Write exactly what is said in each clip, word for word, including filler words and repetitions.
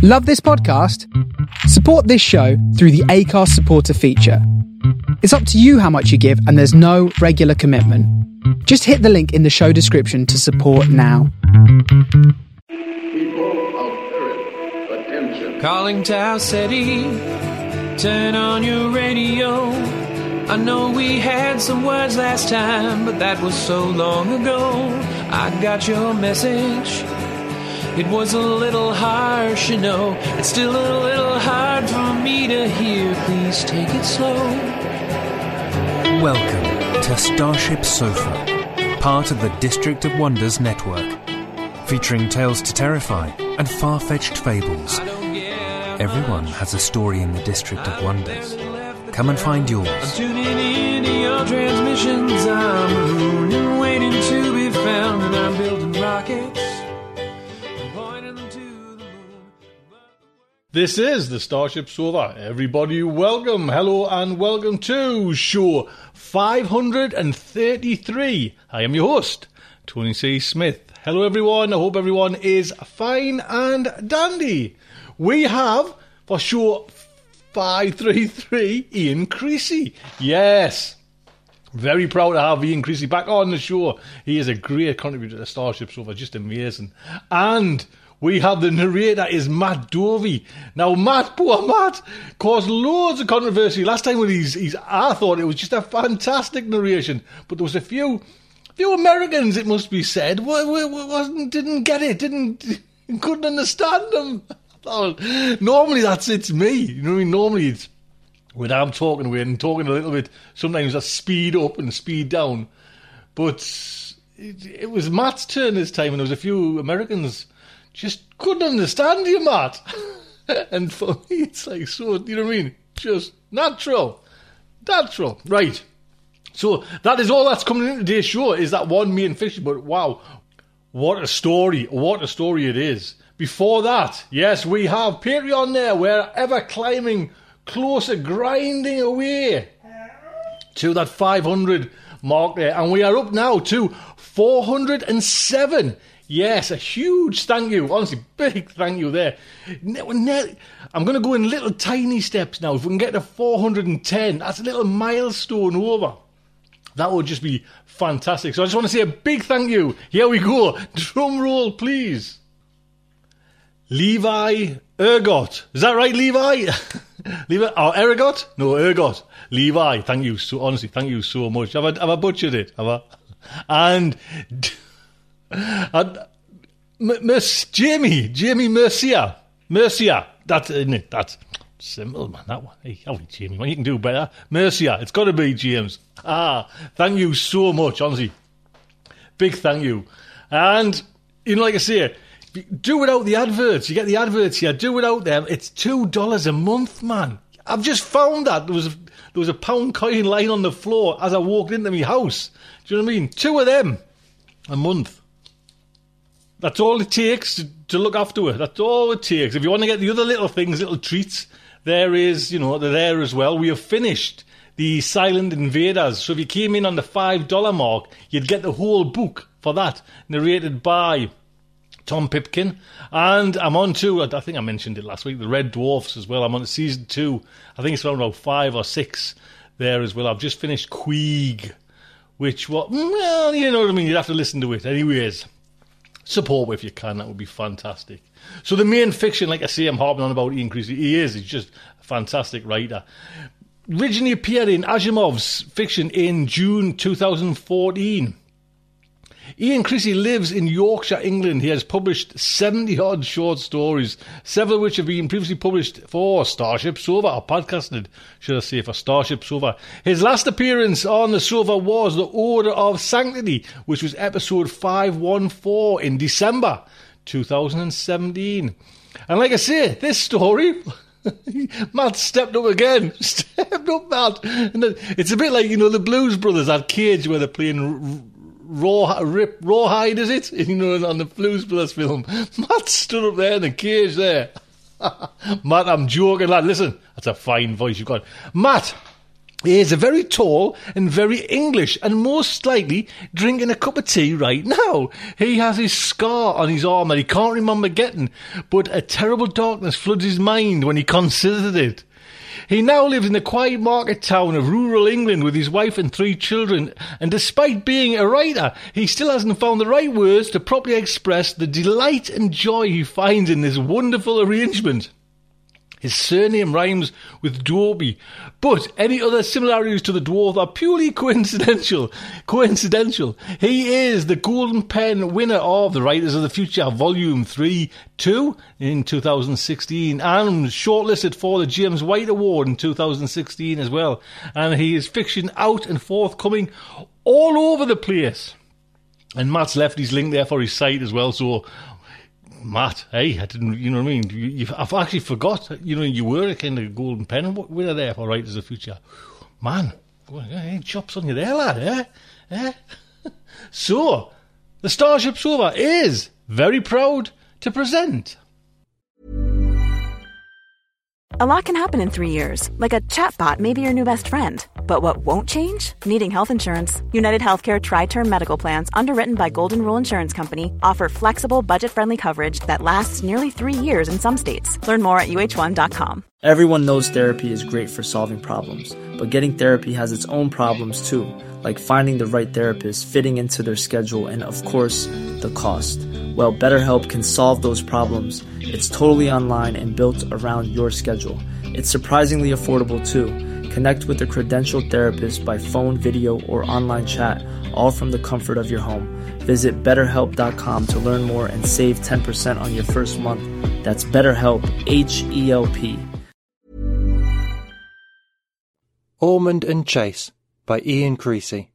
Love this podcast? Support this show through the Acast supporter feature. It's up to you how much you give, and there's no regular commitment. Just hit the link in the show description to support now. People of Earth, attention. Calling Tau City, turn on your radio. I know we had some words last time, but that was so long ago. I got your message. It was a little harsh, you know. It's still a little hard for me to hear. Please take it slow. Welcome to Starship Sofa, part of the District of Wonders network, featuring tales to terrify and far-fetched fables. Everyone has a story in the District of Wonders. Come and find yours. I'm tuning in to your transmissions. I'm marooned and waiting to be found, and I'm building rockets. This is the Starship Sofa. Everybody, welcome, hello, and welcome to show five hundred thirty-three. I am your host, Tony C. Smith. Hello, everyone. I hope everyone is fine and dandy. We have, for show five thirty-three, Ian Creasy. Yes. Very proud to have Ian Creasy back on the show. He is a great contributor to Starship Sofa, just amazing. And we have the narrator is Matt Dovey. Now, Matt, poor Matt, caused loads of controversy. Last time when he's, he's, I thought it was just a fantastic narration, but there was a few, few Americans, it must be said, wasn't, didn't get it, didn't, couldn't understand them. Normally that's it's me. You know what I mean? Normally it's when I'm talking away and talking a little bit. Sometimes I speed up and speed down, but it, it was Matt's turn this time, and there was a few Americans. Just couldn't understand you, Matt. And for me, it's like, so, you know what I mean? Just natural. Natural. Right. So, that is all that's coming in today's show, is that one main fiction. But wow, what a story. What a story it is. Before that, yes, we have Patreon there. We're ever climbing closer, grinding away to that five hundred mark there. And we are up now to four hundred seven. Yes, a huge thank you. Honestly, big thank you there. I'm going to go in little tiny steps now. If we can get to four hundred ten, that's a little milestone over. That would just be fantastic. So I just want to say a big thank you. Here we go. Drum roll, please. Levi Ergot. Is that right, Levi? Levi? Or Ergot? No, Ergot. Levi, thank you. So honestly, thank you so much. Have I, have I butchered it? Have I? And... And Miss Jamie, Jamie Mercia, Mercia. That's isn't it? That's simple, man. That one. Hey, oh, Jamie, man, you can do better. Mercia. It's got to be James. Ah, thank you so much, honestly. Big thank you. And you know, like I say, do without the adverts. You get the adverts here. Do without them. It's two dollars a month, man. I've just found that there was a, there was a pound coin lying on the floor as I walked into my house. Do you know what I mean? Two of them a month. That's all it takes to, to look after it. That's all it takes. If you want to get the other little things, little treats, there is, you know, they're there as well. We have finished the Silent Invaders. So if you came in on the five dollars mark, you'd get the whole book for that, narrated by Tom Pipkin. And I'm on to, I think I mentioned it last week, the Red Dwarfs as well. I'm on to season two. I think it's around about five or six there as well. I've just finished Queeg, which, well, well, you know what I mean. You'd have to listen to it. Anyways. Support if you can, that would be fantastic. So the main fiction, like I say, I'm harping on about Ian Creasy. He is, he's just a fantastic writer. Originally appeared in Asimov's fiction in June two thousand fourteen. Ian Creasy lives in Yorkshire, England. He has published seventy-odd short stories, several of which have been previously published for Starship Sofa, or podcasted, should I say, for Starship Sofa. His last appearance on the sofa was The Order of Sanctity, which was episode five one four in December two thousand seventeen. And like I say, this story... Matt stepped up again. Stepped up, Matt. And it's a bit like, you know, the Blues Brothers, that cage where they're playing... Raw, rip, Rawhide, is it? You know, on the Blues Brothers film. Matt stood up there in the cage there. Matt, I'm joking, lad. Listen, that's a fine voice you've got. Matt, He is a very tall and very English, and most likely drinking a cup of tea right now. He has his scar on his arm that he can't remember getting, but a terrible darkness floods his mind when he considers it. He now lives in the quiet market town of rural England with his wife and three children, and despite being a writer, he still hasn't found the right words to properly express the delight and joy he finds in this wonderful arrangement. His surname rhymes with Dwarby, but any other similarities to the dwarf are purely coincidental. Coincidental. He is the Golden Pen winner of The Writers of the Future, Volume three two in two thousand sixteen, and shortlisted for the James White Award in two thousand sixteen as well. And he is fiction out and forthcoming all over the place. And Matt's left his link there for his site as well, so... Matt, hey, I didn't, you know what I mean? You, you've, I've actually forgot, you know, you were a kind of Golden Pen winner there for Writers of the Future. Man, hey, chops on you there, lad, eh? eh? So, the Starship Sofa is very proud to present. A lot can happen in three years, like a chatbot may be your new best friend. But what won't change? Needing health insurance. United Healthcare Tri-Term Medical Plans, underwritten by Golden Rule Insurance Company, offer flexible, budget-friendly coverage that lasts nearly three years in some states. Learn more at U H one dot com. Everyone knows therapy is great for solving problems, but getting therapy has its own problems too, like finding the right therapist, fitting into their schedule, and of course, the cost. Well, BetterHelp can solve those problems. It's totally online and built around your schedule. It's surprisingly affordable too. Connect with a credentialed therapist by phone, video, or online chat, all from the comfort of your home. Visit better help dot com to learn more and save ten percent on your first month. That's BetterHelp, H E L P. Ormond and Chase by Ian Creasy.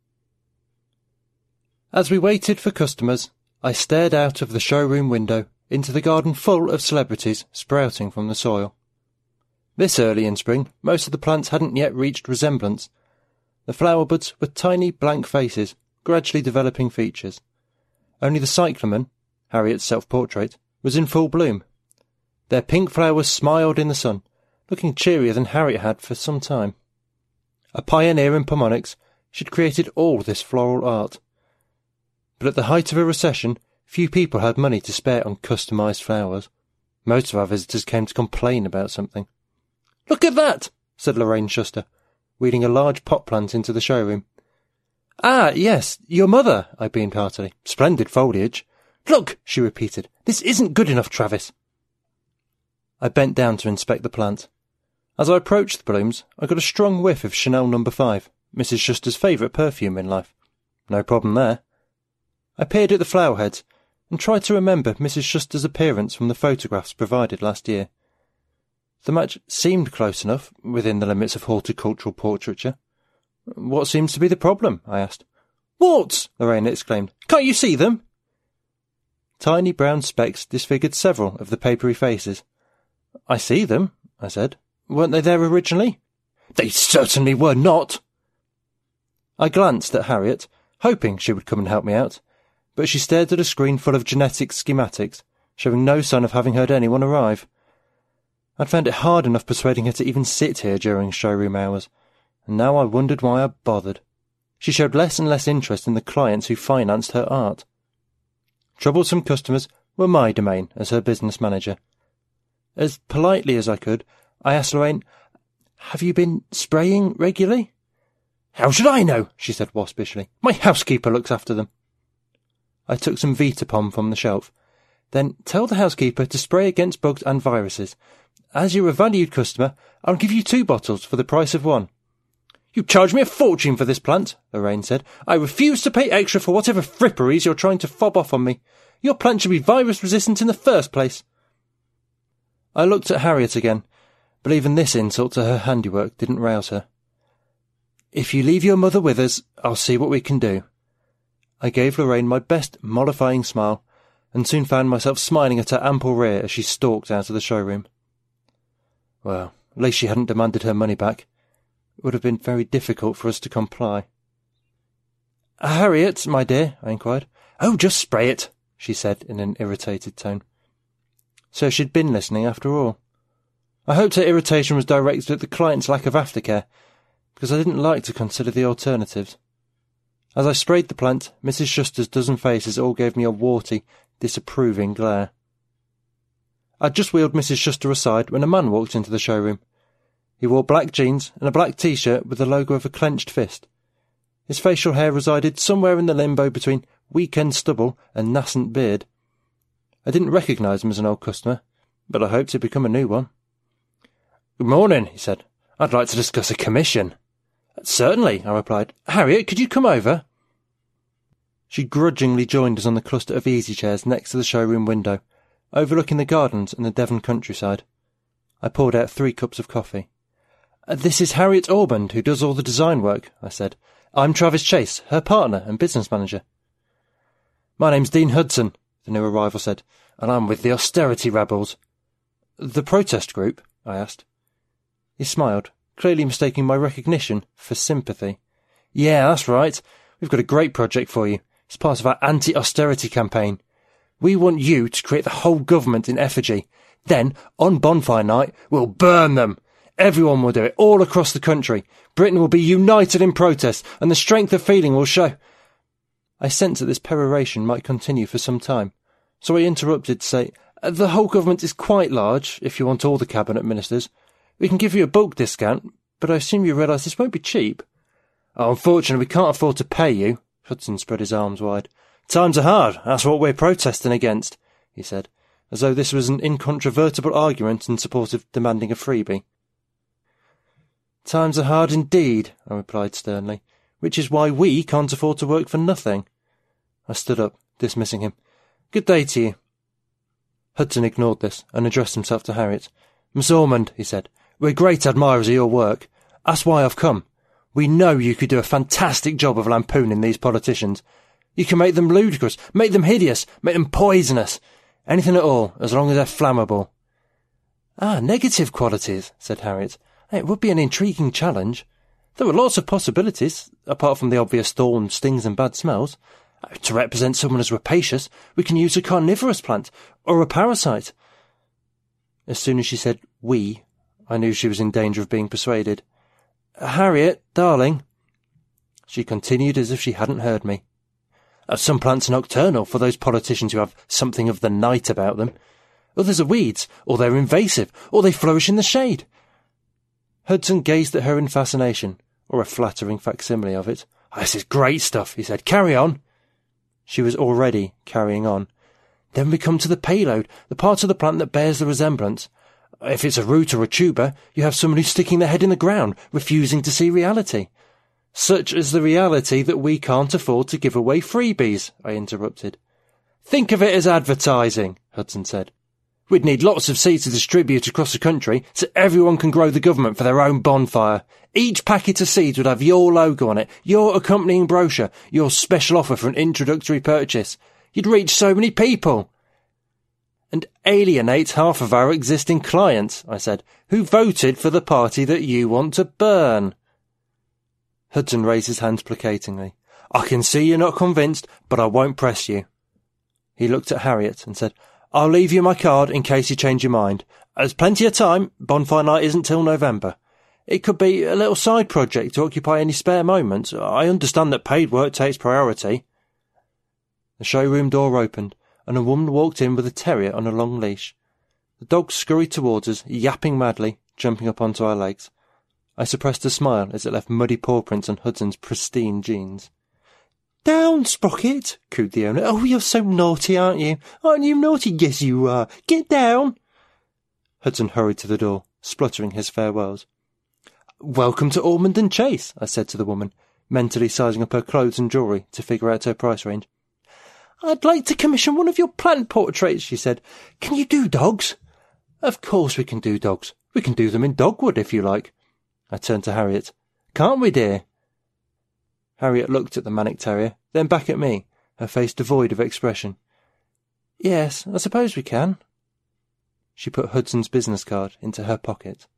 As we waited for customers, I stared out of the showroom window into the garden full of celebrities sprouting from the soil. This early in spring, most of the plants hadn't yet reached resemblance. The flower buds were tiny blank faces, gradually developing features. Only the cyclamen, Harriet's self-portrait, was in full bloom. Their pink flowers smiled in the sun, looking cheerier than Harriet had for some time. A pioneer in pomonics, she'd created all this floral art. But at the height of a recession, few people had money to spare on customised flowers. Most of our visitors came to complain about something. "Look at that!" said Lorraine Schuster, wheeling a large pot plant into the showroom. "Ah, yes, your mother," I beamed heartily. "Splendid foliage." "Look," she repeated. "This isn't good enough, Travis." I bent down to inspect the plant. As I approached the blooms, I got a strong whiff of Chanel number five, Missus Schuster's favourite perfume in life. No problem there. I peered at the flower heads and tried to remember Missus Schuster's appearance from the photographs provided last year. The match seemed close enough, within the limits of horticultural portraiture. "What seems to be the problem?" I asked. "Warts!" Lorraine exclaimed. "Can't you see them?" Tiny brown specks disfigured several of the papery faces. "I see them," I said. "Weren't they there originally?" "They certainly were not!" I glanced at Harriet, hoping she would come and help me out, but she stared at a screen full of genetic schematics, showing no sign of having heard anyone arrive. I'd found it hard enough persuading her to even sit here during showroom hours, and now I wondered why I bothered. She showed less and less interest in the clients who financed her art. Troublesome customers were my domain as her business manager. As politely as I could, I asked Lorraine, "Have you been spraying regularly?" "How should I know?" she said waspishly. "My housekeeper looks after them." I took some Vitapom from the shelf. "Then tell the housekeeper to spray against bugs and viruses. As you're a valued customer, I'll give you two bottles for the price of one." "You charge me a fortune for this plant," Lorraine said. "I refuse to pay extra for whatever fripperies you're trying to fob off on me. Your plant should be virus-resistant in the first place." I looked at Harriet again, but even this insult to her handiwork didn't rouse her. "If you leave your mother with us, I'll see what we can do." I gave Lorraine my best mollifying smile, and soon found myself smiling at her ample rear as she stalked out of the showroom. Well, at least she hadn't demanded her money back. It would have been very difficult for us to comply. "Harriet, my dear," I inquired. "Oh, just spray it," she said in an irritated tone. So she'd been listening after all. I hoped her irritation was directed at the client's lack of aftercare, because I didn't like to consider the alternatives. As I sprayed the plant, Missus Schuster's dozen faces all gave me a warty, disapproving glare. I'd just wheeled Missus Schuster aside when a man walked into the showroom. He wore black jeans and a black T-shirt with the logo of a clenched fist. His facial hair resided somewhere in the limbo between weekend stubble and nascent beard. I didn't recognise him as an old customer, but I hoped he'd become a new one. "Good morning," he said. "I'd like to discuss a commission." "Certainly," I replied. "Harriet, could you come over?" She grudgingly joined us on the cluster of easy chairs next to the showroom window, overlooking the gardens and the Devon countryside. I poured out three cups of coffee. "This is Harriet Ormond, who does all the design work," I said. "I'm Travis Chase, her partner and business manager." "My name's Dean Hudson," the new arrival said, "and I'm with the Austerity Rebels." "The protest group?" I asked. He smiled, clearly mistaking my recognition for sympathy. "Yeah, that's right. We've got a great project for you. It's part of our anti-austerity campaign. We want you to create the whole government in effigy. Then, on bonfire night, we'll burn them. Everyone will do it, all across the country. Britain will be united in protest, and the strength of feeling will show." I sensed that this peroration might continue for some time, so I interrupted to say, "The whole government is quite large, if you want all the cabinet ministers. We can give you a bulk discount, but I assume you realise this won't be cheap." "Oh, unfortunately, we can't afford to pay you." Hudson spread his arms wide. "Times are hard, that's what we're protesting against," he said, as though this was an incontrovertible argument in support of demanding a freebie. "Times are hard indeed," I replied sternly, "which is why we can't afford to work for nothing." I stood up, dismissing him. "Good day to you." Hudson ignored this and addressed himself to Harriet. "Miss Ormond," he said, "we're great admirers of your work. That's why I've come. We know you could do a fantastic job of lampooning these politicians. You can make them ludicrous, make them hideous, make them poisonous. Anything at all, as long as they're flammable." "Ah, negative qualities," said Harriet. "It would be an intriguing challenge. There are lots of possibilities, apart from the obvious thorns, stings and bad smells. To represent someone as rapacious, we can use a carnivorous plant, or a parasite." As soon as she said "we," I knew she was in danger of being persuaded. "Harriet, darling," she continued as if she hadn't heard me. "Some plants are nocturnal for those politicians who have something of the night about them. Others are weeds, or they're invasive, or they flourish in the shade." Hudson gazed at her in fascination, or a flattering facsimile of it. "This is great stuff," he said. "Carry on." She was already carrying on. "Then we come to the payload, the part of the plant that bears the resemblance. If it's a root or a tuber, you have someone who's sticking their head in the ground, refusing to see reality." "Such is the reality that we can't afford to give away freebies," I interrupted. "Think of it as advertising," Hudson said. "We'd need lots of seeds to distribute across the country so everyone can grow the government for their own bonfire. Each packet of seeds would have your logo on it, your accompanying brochure, your special offer for an introductory purchase. You'd reach so many people." "And alienate half of our existing clients," I said, "who voted for the party that you want to burn." Hudson raised his hands placatingly. "I can see you're not convinced, but I won't press you." He looked at Harriet and said, "I'll leave you my card in case you change your mind. There's plenty of time. Bonfire night isn't till November. It could be a little side project to occupy any spare moments. I understand that paid work takes priority." The showroom door opened, and a woman walked in with a terrier on a long leash. The dog scurried towards us, yapping madly, jumping up onto our legs. I suppressed a smile as it left muddy paw prints on Hudson's pristine jeans. "Down, Sprocket!" cooed the owner. "Oh, you're so naughty, aren't you? Aren't you naughty? Yes, you are. Get down!" Hudson hurried to the door, spluttering his farewells. "Welcome to Ormond and Chase," I said to the woman, mentally sizing up her clothes and jewellery to figure out her price range. "I'd like to commission one of your plant portraits," she said. "Can you do dogs?" "Of course we can do dogs. We can do them in dogwood, if you like." I turned to Harriet. "Can't we, dear?" Harriet looked at the Manic Terrier, then back at me, her face devoid of expression. "Yes, I suppose we can." She put Hudson's business card into her pocket.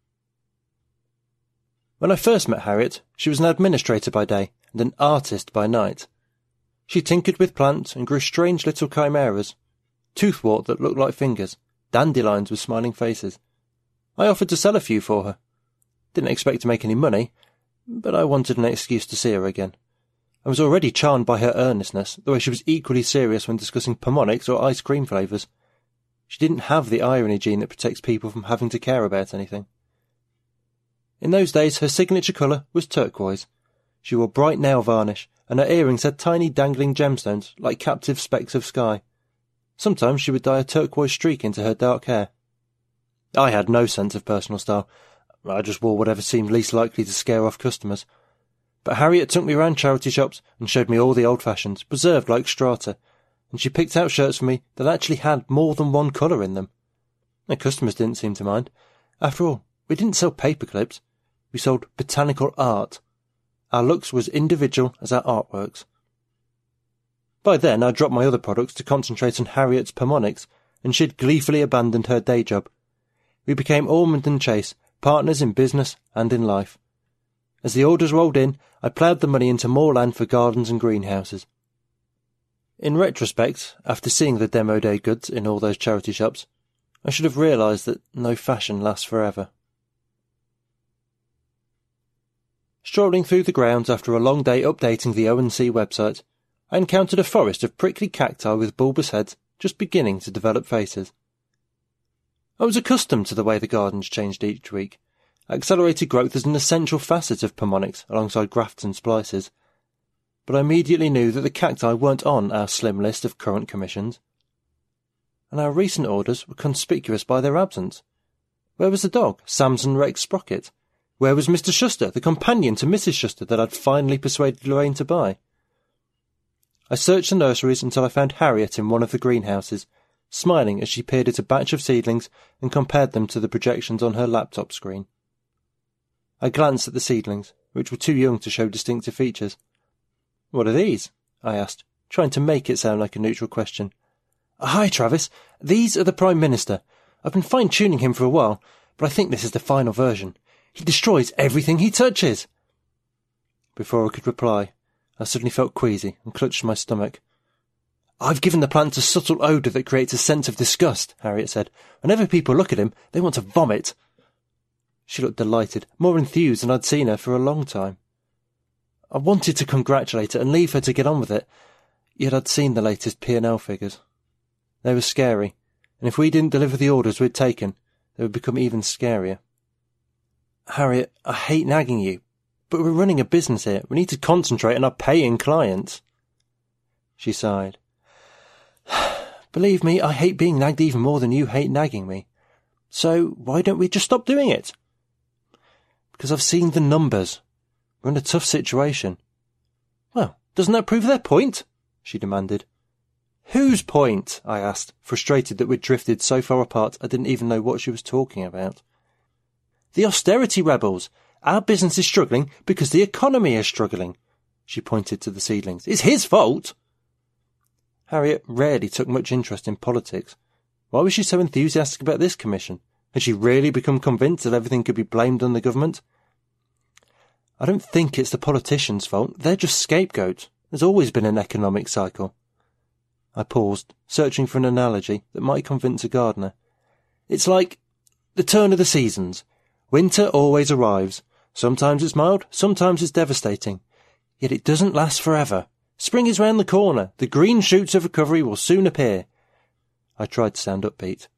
When I first met Harriet, she was an administrator by day and an artist by night. She tinkered with plants and grew strange little chimeras, toothwort that looked like fingers, dandelions with smiling faces. I offered to sell a few for her. Didn't expect to make any money, but I wanted an excuse to see her again. I was already charmed by her earnestness, the way she was equally serious when discussing Pomonics or ice cream flavours. She didn't have the irony gene that protects people from having to care about anything. In those days, her signature colour was turquoise. She wore bright nail varnish, and her earrings had tiny dangling gemstones, like captive specks of sky. Sometimes she would dye a turquoise streak into her dark hair. I had no sense of personal style. I just wore whatever seemed least likely to scare off customers. But Harriet took me around charity shops and showed me all the old fashions, preserved like strata, and she picked out shirts for me that actually had more than one colour in them. The customers didn't seem to mind. After all, we didn't sell paper clips. We sold botanical art. Our looks were as individual as our artworks. By then I dropped my other products to concentrate on Harriet's Pomonics, and she'd gleefully abandoned her day job. We became Ormond and Chase, partners in business and in life. As the orders rolled in, I ploughed the money into more land for gardens and greenhouses. In retrospect, after seeing the demo day goods in all those charity shops, I should have realised that no fashion lasts forever. Strolling through the grounds after a long day updating the O and C website, I encountered a forest of prickly cacti with bulbous heads just beginning to develop faces. I was accustomed to the way the gardens changed each week. Accelerated growth is an essential facet of Pomonics alongside grafts and splices. But I immediately knew that the cacti weren't on our slim list of current commissions. And our recent orders were conspicuous by their absence. Where was the dog, Samson Rex Sprocket? Where was Mister Schuster, the companion to Missus Schuster that I'd finally persuaded Lorraine to buy? I searched the nurseries until I found Harriet in one of the greenhouses, smiling as she peered at a batch of seedlings and compared them to the projections on her laptop screen. I glanced at the seedlings, which were too young to show distinctive features. "What are these?" I asked, trying to make it sound like a neutral question. "Hi, Travis. These are the Prime Minister. I've been fine-tuning him for a while, but I think this is the final version. He destroys everything he touches." Before I could reply, I suddenly felt queasy and clutched my stomach. "I've given the plants a subtle odour that creates a sense of disgust," Harriet said. "Whenever people look at him, they want to vomit." She looked delighted, more enthused than I'd seen her for a long time. I wanted to congratulate her and leave her to get on with it, yet I'd seen the latest P and L figures. They were scary, and if we didn't deliver the orders we'd taken, they would become even scarier. "Harriet, I hate nagging you, but we're running a business here. We need to concentrate on our paying clients." She sighed. "Believe me, I hate being nagged even more than you hate nagging me. So why don't we just stop doing it?" "Because I've seen the numbers. We're in a tough situation." "Well, doesn't that prove their point?" she demanded. "Whose point?" I asked, frustrated that we'd drifted so far apart I didn't even know what she was talking about. "The austerity rebels. Our business is struggling because the economy is struggling." She pointed to the seedlings. "It's his fault." Harriet rarely took much interest in politics. Why was she so enthusiastic about this commission? Had she really become convinced that everything could be blamed on the government? "I don't think it's the politicians' fault. They're just scapegoats. There's always been an economic cycle." I paused, searching for an analogy that might convince a gardener. "It's like the turn of the seasons. Winter always arrives. Sometimes it's mild, sometimes it's devastating. Yet it doesn't last forever. Spring is round the corner. The green shoots of recovery will soon appear." I tried to sound upbeat.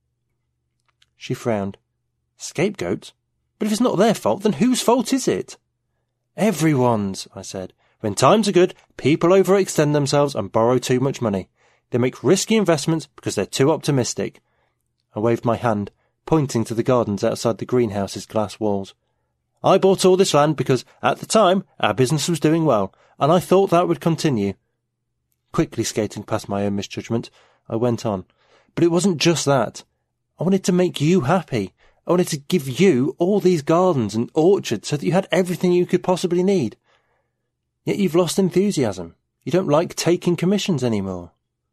She frowned. "Scapegoats? But if it's not their fault, then whose fault is it?" "Everyone's," I said. "When times are good, people overextend themselves and borrow too much money. They make risky investments because they're too optimistic." I waved my hand, pointing to the gardens outside the greenhouse's glass walls. "I bought all this land because, at the time, our business was doing well, and I thought that would continue." Quickly skating past my own misjudgment, I went on. "But it wasn't just that. I wanted to make you happy. I wanted to give you all these gardens and orchards so that you had everything you could possibly need. Yet you've lost enthusiasm. You don't like taking commissions anymore."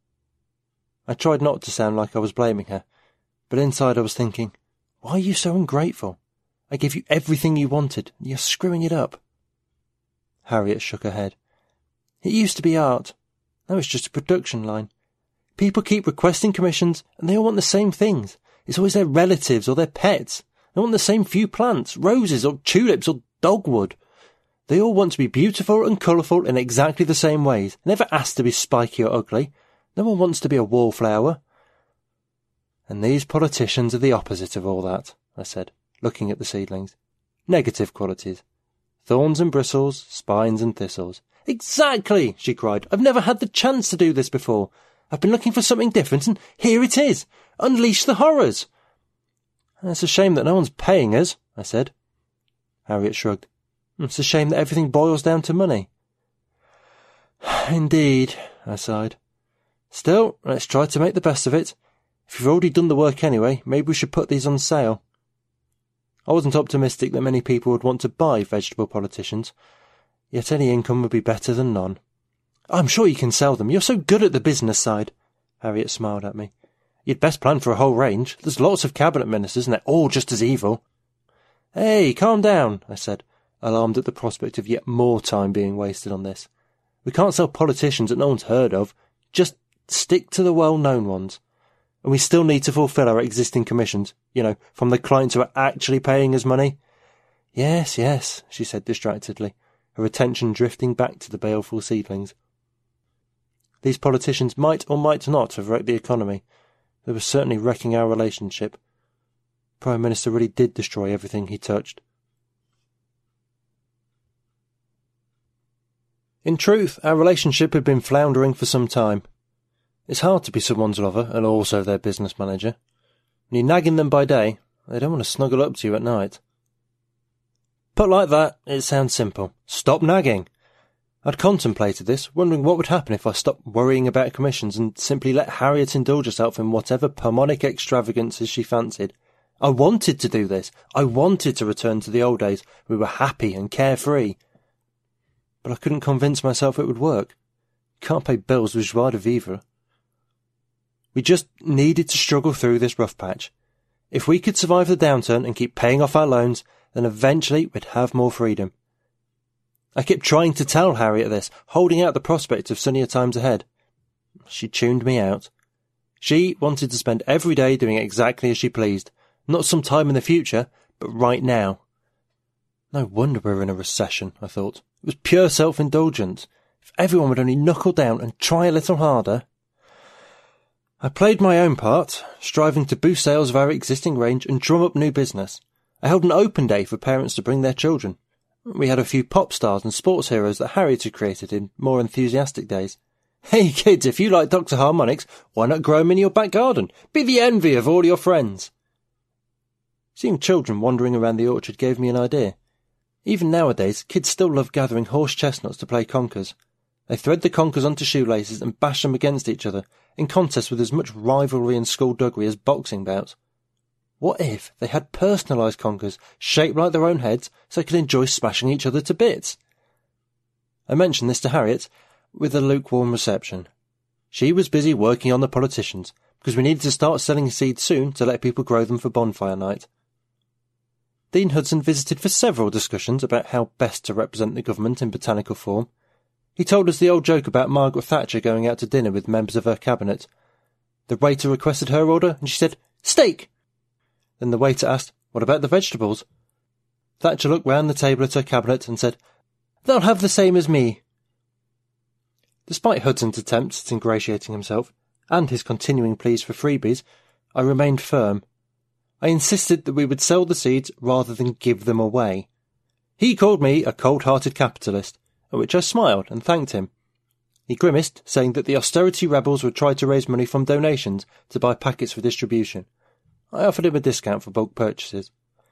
I tried not to sound like I was blaming her, but inside I was thinking, why are you so ungrateful? I gave you everything you wanted, and you're screwing it up. Harriet shook her head. "It used to be art. Now it's just a production line. People keep requesting commissions, and they all want the same things. It's always their relatives or their pets. They want the same few plants, roses or tulips or dogwood. They all want to be beautiful and colourful in exactly the same ways, never asked to be spiky or ugly. No one wants to be a wallflower. And these politicians are the opposite of all that, I said, looking at the seedlings. Negative qualities. Thorns and bristles, spines and thistles. Exactly, she cried. I've never had the chance to do this before. I've been looking for something different, and here it is. Unleash the horrors. It's a shame that no one's paying us, I said. Harriet shrugged. It's a shame that everything boils down to money. Indeed, I sighed. Still, let's try to make the best of it. If you've already done the work anyway, maybe we should put these on sale. I wasn't optimistic that many people would want to buy vegetable politicians, yet any income would be better than none. I'm sure you can sell them. You're so good at the business side. Harriet smiled at me. You'd best plan for a whole range. There's lots of cabinet ministers, and they're all just as evil. Hey, calm down, I said, alarmed at the prospect of yet more time being wasted on this. We can't sell politicians that no one's heard of. Just stick to the well-known ones. And we still need to fulfil our existing commissions, you know, from the clients who are actually paying us money. Yes, yes, she said distractedly, her attention drifting back to the baleful seedlings. These politicians might or might not have wrecked the economy. They were certainly wrecking our relationship. Prime Minister really did destroy everything he touched. In truth, our relationship had been floundering for some time. It's hard to be someone's lover and also their business manager. When you're nagging them by day, they don't want to snuggle up to you at night. Put like that, it sounds simple. Stop nagging. I'd contemplated this, wondering what would happen if I stopped worrying about commissions and simply let Harriet indulge herself in whatever pomonic extravagances she fancied. I wanted to do this. I wanted to return to the old days. We were happy and carefree. But I couldn't convince myself it would work. Can't pay bills with joie de vivre. We just needed to struggle through this rough patch. If we could survive the downturn and keep paying off our loans, then eventually we'd have more freedom. I kept trying to tell Harriet this, holding out the prospect of sunnier times ahead. She tuned me out. She wanted to spend every day doing exactly as she pleased, not some time in the future, but right now. No wonder we're in a recession, I thought. It was pure self-indulgence. If everyone would only knuckle down and try a little harder. I played my own part, striving to boost sales of our existing range and drum up new business. I held an open day for parents to bring their children. We had a few pop stars and sports heroes that Harriet had created in more enthusiastic days. Hey kids, if you like Doctor Harmonics, why not grow them in your back garden? Be the envy of all your friends. Seeing children wandering around the orchard gave me an idea. Even nowadays, kids still love gathering horse chestnuts to play conkers. They thread the conkers onto shoelaces and bash them against each other, in contests with as much rivalry and skullduggery as boxing bouts. What if they had personalised conkers, shaped like their own heads, so they could enjoy smashing each other to bits? I mentioned this to Harriet, with a lukewarm reception. She was busy working on the politicians, because we needed to start selling seeds soon to let people grow them for bonfire night. Dean Hudson visited for several discussions about how best to represent the government in botanical form. He told us the old joke about Margaret Thatcher going out to dinner with members of her cabinet. The waiter requested her order, and she said, "Steak!" Then the waiter asked, "What about the vegetables?" Thatcher looked round the table at her cabinet and said, "They'll have the same as me." Despite Hudson's attempts at ingratiating himself, and his continuing pleas for freebies, I remained firm. I insisted that we would sell the seeds rather than give them away. He called me a cold-hearted capitalist, at which I smiled and thanked him. He grimaced, saying that the austerity rebels would try to raise money from donations to buy packets for distribution. I offered him a discount for bulk purchases.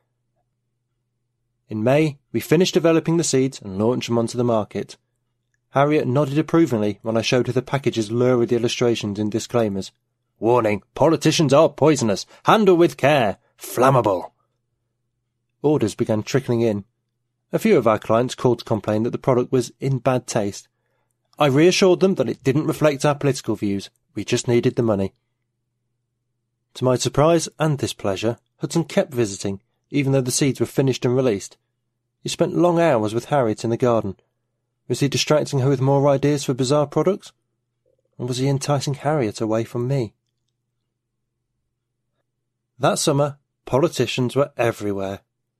In May, we finished developing the seeds and launched them onto the market. Harriet nodded approvingly when I showed her the package's lurid illustrations and disclaimers. Warning, politicians are poisonous. Handle with care. Flammable. Orders began trickling in. A few of our clients called to complain that the product was in bad taste. I reassured them that it didn't reflect our political views. We just needed the money. To my surprise and displeasure, Hudson kept visiting, even though the seeds were finished and released. He spent long hours with Harriet in the garden. Was he distracting her with more ideas for bizarre products? Or was he enticing Harriet away from me? That summer, politicians were everywhere.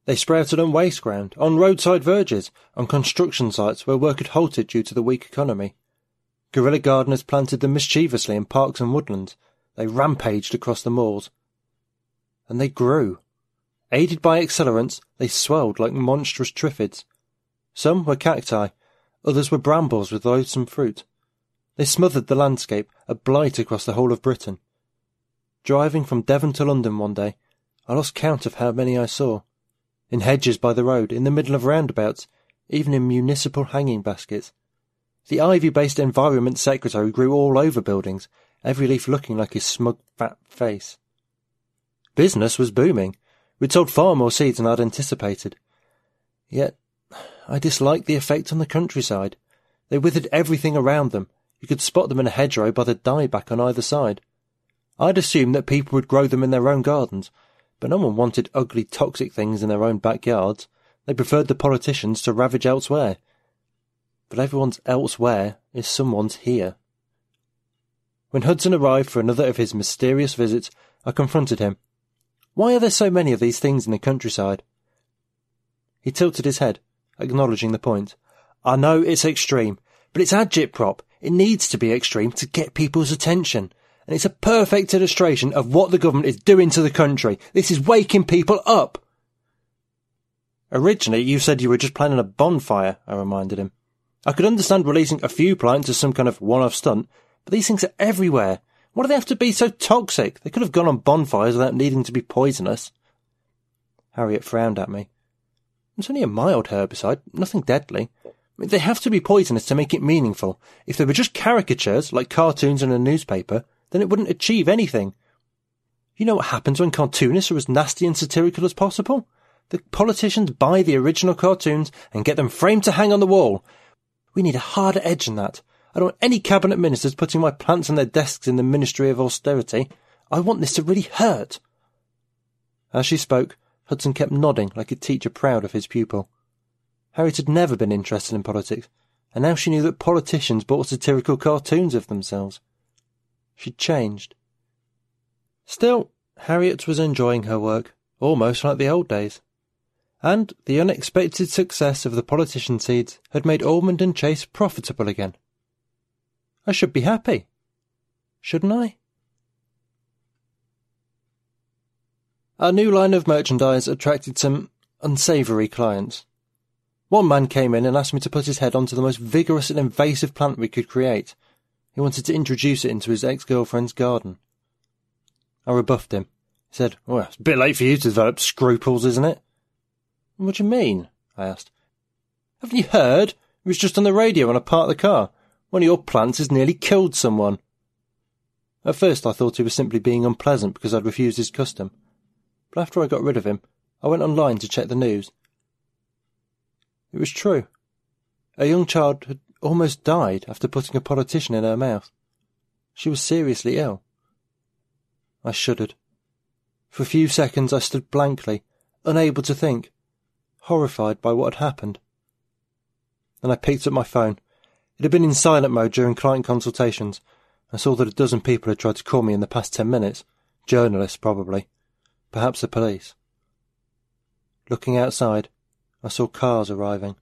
They sprouted on waste ground, on roadside verges, on construction sites where work had halted due to the weak economy. Guerrilla gardeners planted them mischievously in parks and woodlands. They rampaged across the moors. And they grew. Aided by accelerants, they swelled like monstrous triffids. Some were cacti, others were brambles with loathsome fruit. They smothered the landscape, a blight across the whole of Britain. Driving from Devon to London one day, I lost count of how many I saw. In hedges by the road, in the middle of roundabouts, even in municipal hanging baskets. The ivy-based Environment Secretary grew all over buildings, every leaf looking like his smug, fat face. Business was booming. We'd sold far more seeds than I'd anticipated. Yet, I disliked the effect on the countryside. They withered everything around them. You could spot them in a hedgerow by the dieback on either side. I'd assumed that people would grow them in their own gardens, but no one wanted ugly, toxic things in their own backyards. They preferred the politicians to ravage elsewhere. But everyone's elsewhere is someone's here. When Hudson arrived for another of his mysterious visits, I confronted him. Why are there so many of these things in the countryside? He tilted his head, acknowledging the point. I know it's extreme, but it's agitprop. It needs to be extreme to get people's attention. And it's a perfect illustration of what the government is doing to the country. This is waking people up. Originally, you said you were just planning a bonfire, I reminded him. I could understand releasing a few plants as some kind of one-off stunt, but these things are everywhere. Why do they have to be so toxic? They could have gone on bonfires without needing to be poisonous. Harriet frowned at me. It's only a mild herbicide, nothing deadly. I mean, they have to be poisonous to make it meaningful. If they were just caricatures, like cartoons in a newspaper, then it wouldn't achieve anything. You know what happens when cartoonists are as nasty and satirical as possible? The politicians buy the original cartoons and get them framed to hang on the wall. We need a harder edge than that. I don't want any cabinet ministers putting my plants on their desks in the Ministry of Austerity. I want this to really hurt. As she spoke, Hudson kept nodding like a teacher proud of his pupil. Harriet had never been interested in politics, and now she knew that politicians bought satirical cartoons of themselves. She'd changed. Still, Harriet was enjoying her work, almost like the old days. And the unexpected success of the politician seeds had made Ormond and Chase profitable again. I should be happy, shouldn't I? Our new line of merchandise attracted some unsavoury clients. One man came in and asked me to put his head onto the most vigorous and invasive plant we could create. He wanted to introduce it into his ex-girlfriend's garden. I rebuffed him. He said, well, it's a bit late for you to develop scruples, isn't it? What do you mean? I asked. Haven't you heard? It was just on the radio when I parked the car. One of your plants has nearly killed someone. At first I thought he was simply being unpleasant because I'd refused his custom. But after I got rid of him, I went online to check the news. It was true. A young child had almost died after putting a politician in her mouth. She was seriously ill. I shuddered. For a few seconds I stood blankly, unable to think, horrified by what had happened. Then I picked up my phone. It had been in silent mode during client consultations. I saw that a dozen people had tried to call me in the past ten minutes. Journalists, probably. Perhaps the police. Looking outside, I saw cars arriving.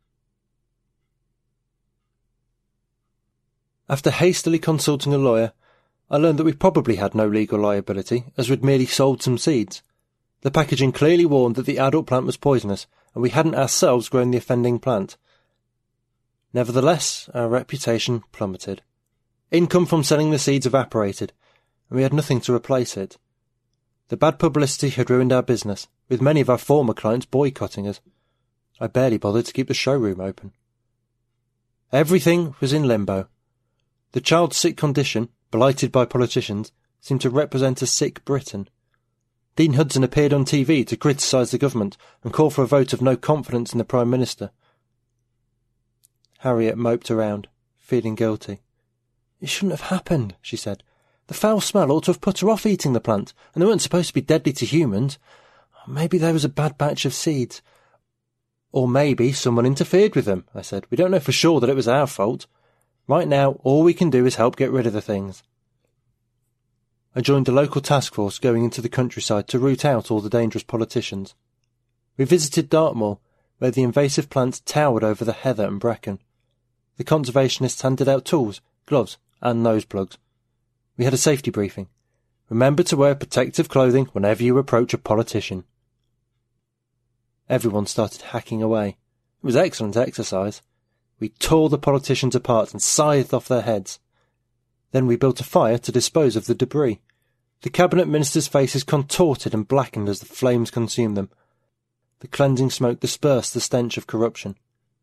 After hastily consulting a lawyer, I learned that we probably had no legal liability, as we'd merely sold some seeds. The packaging clearly warned that the adult plant was poisonous, and we hadn't ourselves grown the offending plant. Nevertheless, our reputation plummeted. Income from selling the seeds evaporated, and we had nothing to replace it. The bad publicity had ruined our business, with many of our former clients boycotting us. I barely bothered to keep the showroom open. Everything was in limbo. The child's sick condition, blighted by politicians, seemed to represent a sick Britain. Dean Hudson appeared on T V to criticise the government and call for a vote of no confidence in the Prime Minister. Harriet moped around, feeling guilty. It shouldn't have happened, she said. The foul smell ought to have put her off eating the plant, and they weren't supposed to be deadly to humans. Maybe there was a bad batch of seeds. Or maybe someone interfered with them, I said. We don't know for sure that it was our fault. Right now, all we can do is help get rid of the things. I joined a local task force going into the countryside to root out all the dangerous politicians. We visited Dartmoor, where the invasive plants towered over the heather and bracken. The conservationists handed out tools, gloves, and nose plugs. We had a safety briefing. Remember to wear protective clothing whenever you approach a politician. Everyone started hacking away. It was excellent exercise. We tore the politicians apart and scythed off their heads. Then we built a fire to dispose of the debris. The cabinet ministers' faces contorted and blackened as the flames consumed them. The cleansing smoke dispersed the stench of corruption.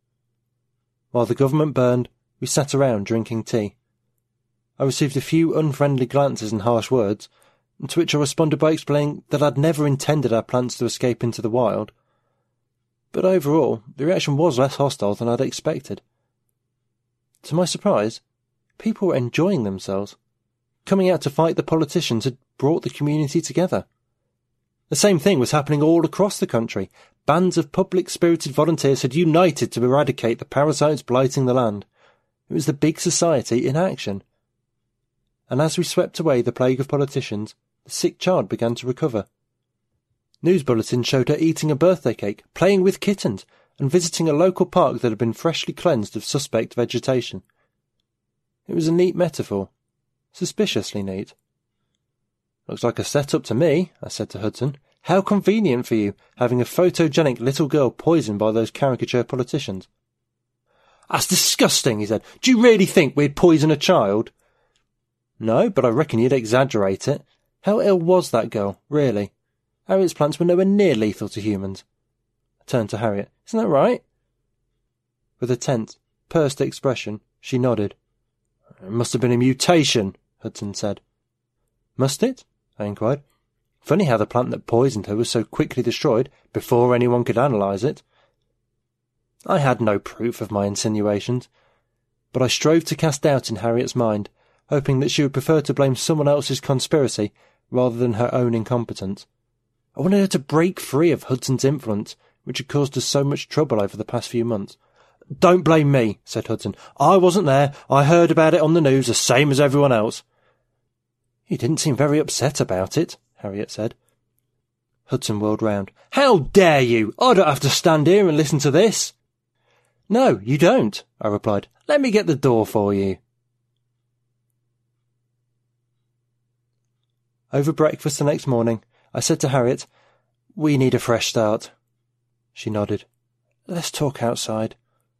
While the government burned, we sat around drinking tea. I received a few unfriendly glances and harsh words, to which I responded by explaining that I'd never intended our plants to escape into the wild. But overall, the reaction was less hostile than I'd expected. To my surprise, people were enjoying themselves. Coming out to fight the politicians had brought the community together. The same thing was happening all across the country. Bands of public-spirited volunteers had united to eradicate the parasites blighting the land. It was the big society in action. And as we swept away the plague of politicians, the sick child began to recover. News bulletins showed her eating a birthday cake, playing with kittens, and visiting a local park that had been freshly cleansed of suspect vegetation. It was a neat metaphor. Suspiciously neat. "Looks like a set-up to me," I said to Hudson. "How convenient for you, having a photogenic little girl poisoned by those caricature politicians." "That's disgusting," he said. "Do you really think we'd poison a child?" "No, but I reckon you'd exaggerate it. How ill was that girl, really? Harriet's plants were nowhere near lethal to humans." I turned to Harriet. "Isn't that right?" With a tense, pursed expression, she nodded. "It must have been a mutation," Hudson said. "Must it?" I inquired. Funny how the plant that poisoned her was so quickly destroyed before anyone could analyse it. I had no proof of my insinuations, but I strove to cast doubt in Harriet's mind, hoping that she would prefer to blame someone else's conspiracy rather than her own incompetence. I wanted her to break free of Hudson's influence, which had caused us so much trouble over the past few months. "Don't blame me," said Hudson. "I wasn't there. I heard about it on the news, the same as everyone else." "You didn't seem very upset about it," Harriet said. Hudson whirled round. "How dare you? I don't have to stand here and listen to this." "No, you don't," I replied. "Let me get the door for you." Over breakfast the next morning, I said to Harriet, "We need a fresh start." She nodded. "Let's talk outside."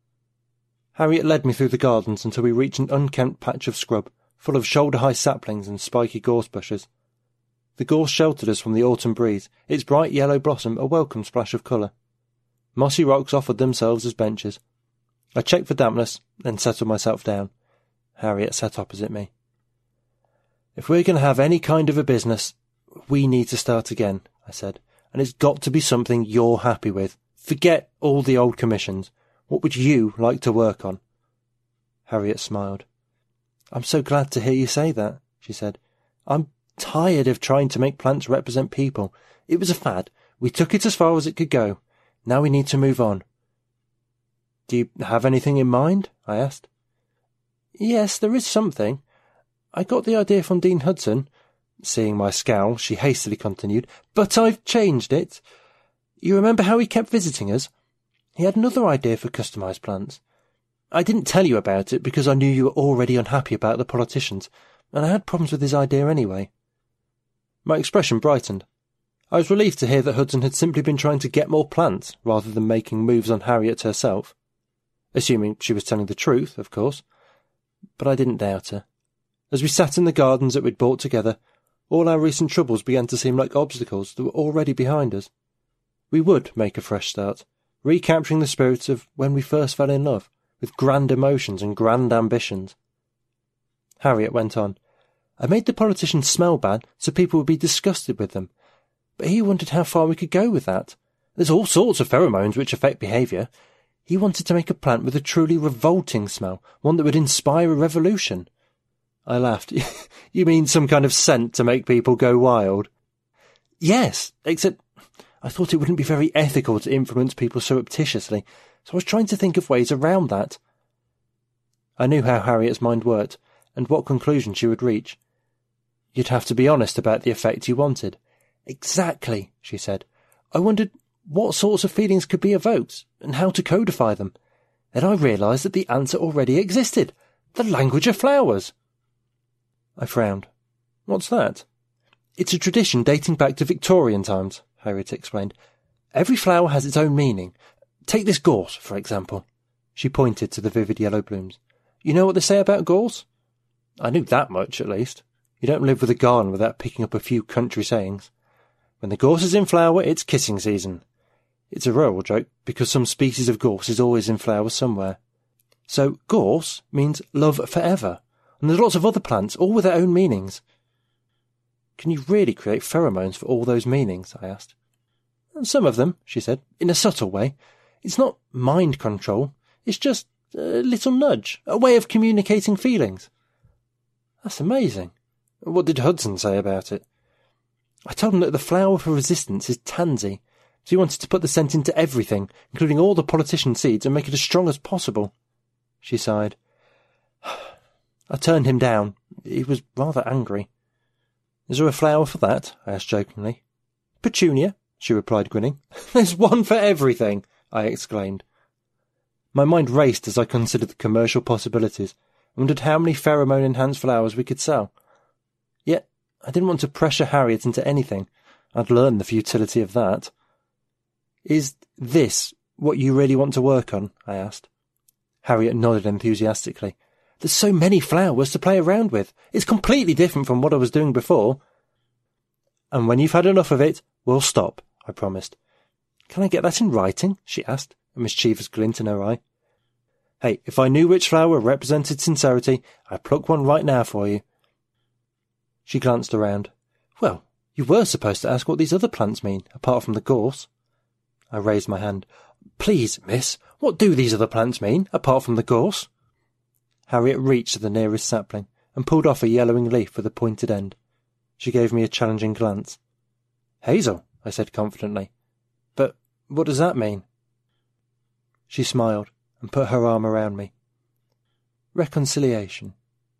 Harriet led me through the gardens until we reached an unkempt patch of scrub, full of shoulder-high saplings and spiky gorse bushes. The gorse sheltered us from the autumn breeze, its bright yellow blossom a welcome splash of colour. Mossy rocks offered themselves as benches. I checked for dampness, then settled myself down. Harriet sat opposite me. "If we're going to have any kind of a business, we need to start again," I said, "and it's got to be something you're happy with. Forget all the old commissions. What would you like to work on?" Harriet smiled. "I'm so glad to hear you say that," she said. "I'm tired of trying to make plants represent people. It was a fad. We took it as far as it could go. Now we need to move on." "Do you have anything in mind?" I asked. "Yes, there is something. I got the idea from Dean Hudson." Seeing my scowl, she hastily continued, "But I've changed it. You remember how he kept visiting us? He had another idea for customised plants. I didn't tell you about it because I knew you were already unhappy about the politicians, and I had problems with his idea anyway." My expression brightened. I was relieved to hear that Hudson had simply been trying to get more plants rather than making moves on Harriet herself. Assuming she was telling the truth, of course. But I didn't doubt her. As we sat in the gardens that we'd bought together, all our recent troubles began to seem like obstacles that were already behind us. We would make a fresh start, recapturing the spirit of when we first fell in love, with grand emotions and grand ambitions. Harriet went on. "I made the politicians smell bad so people would be disgusted with them. But he wondered how far we could go with that. There's all sorts of pheromones which affect behaviour. He wanted to make a plant with a truly revolting smell, one that would inspire a revolution." I laughed. "You mean some kind of scent to make people go wild?" "Yes, except I thought it wouldn't be very ethical to influence people surreptitiously, so I was trying to think of ways around that." I knew how Harriet's mind worked, and what conclusion she would reach. "You'd have to be honest about the effect you wanted." "Exactly," she said. "I wondered what sorts of feelings could be evoked and how to codify them. Then I realised that the answer already existed. The language of flowers. I frowned. What's that? It's a tradition dating back to Victorian times, Harriet explained. Every flower has its own meaning. Take this gorse, for example. She pointed to the vivid yellow blooms. You know what they say about gorse? I knew that much, at least. You don't live with a garden without picking up a few country sayings. When the gorse is in flower, it's kissing season. It's a rural joke, because some species of gorse is always in flower somewhere. So, gorse means love forever, and there's lots of other plants, all with their own meanings. Can you really create pheromones for all those meanings? I asked. Some of them, she said, in a subtle way. It's not mind control, it's just a little nudge, a way of communicating feelings. That's amazing. What did Hudson say about it? I told him that the flower for resistance is tansy, so he wanted to put the scent into everything, including all the politician seeds, and make it as strong as possible. She sighed. I turned him down. He was rather angry. Is there a flower for that? I asked jokingly. Petunia, she replied, grinning. There's one for everything, I exclaimed. My mind raced as I considered the commercial possibilities, and wondered how many pheromone-enhanced flowers we could sell. Yet I didn't want to pressure Harriet into anything. I'd learned the futility of that. Is this what you really want to work on? I asked. Harriet nodded enthusiastically. There's so many flowers to play around with. It's completely different from what I was doing before. And when you've had enough of it, we'll stop, I promised. Can I get that in writing? She asked, a mischievous glint in her eye. Hey, if I knew which flower represented sincerity, I'd pluck one right now for you. She glanced around. Well, you were supposed to ask what these other plants mean, apart from the gorse. I raised my hand. Please, miss, what do these other plants mean, apart from the gorse? Harriet reached to the nearest sapling and pulled off a yellowing leaf with a pointed end. She gave me a challenging glance. Hazel, I said confidently. But what does that mean? She smiled and put her arm around me. Reconciliation.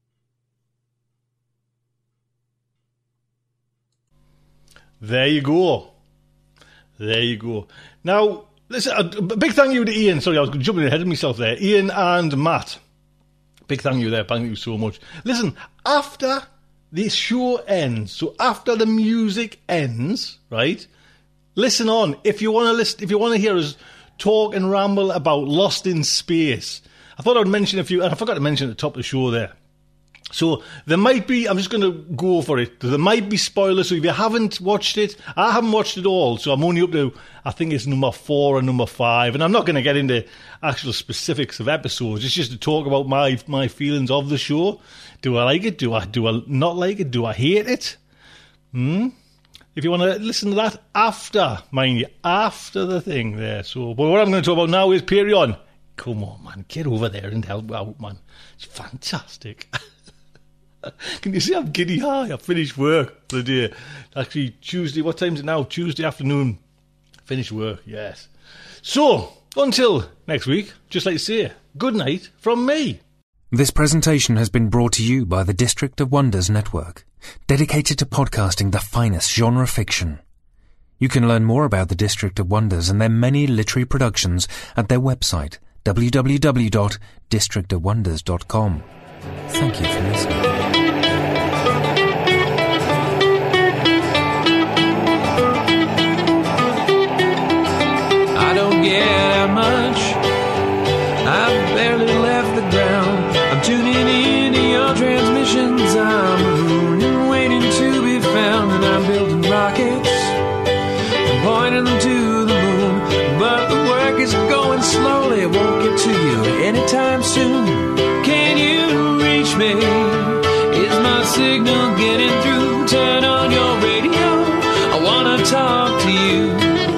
There you go. There you go. Now, listen, a big thank you to Ian. Sorry, I was jumping ahead of myself there. Ian and Matt. Big thank you there. Thank you so much. Listen, after the show ends, so after the music ends, right? Listen on. If you want to listen, if you want to hear us talk and ramble about Lost in Space, I thought I would mention a few, and I forgot to mention at the top of the show there. So there might be, I'm just going to go for it, there might be spoilers, so if you haven't watched it, I haven't watched it all, so I'm only up to, I think it's number four and number five, and I'm not going to get into actual specifics of episodes, it's just to talk about my my feelings of the show. Do I like it? Do I do I not like it? Do I hate it? Hmm? If you want to listen to that after, mind you, after the thing there. So, but what I'm going to talk about now is Patreon. Come on, man, get over there and help out, man. It's fantastic. Can you see I'm giddy high? I finished work for the day. Actually, Tuesday, what time is it now? Tuesday afternoon. Finished work, yes. So, until next week, just like to say, good night from me. This presentation has been brought to you by the District of Wonders Network, dedicated to podcasting the finest genre fiction. You can learn more about the District of Wonders and their many literary productions at their website, w w w dot district of wonders dot com. Thank you for listening. I don't get out much. I've barely left the ground. I'm tuning into your transmissions. I'm marooned and waiting to be found. And I'm building rockets and pointing them to the moon. But the work is going slowly. It won't get to you anytime soon. Can you reach me? Is my signal getting through? Turn on your radio. I wanna talk to you.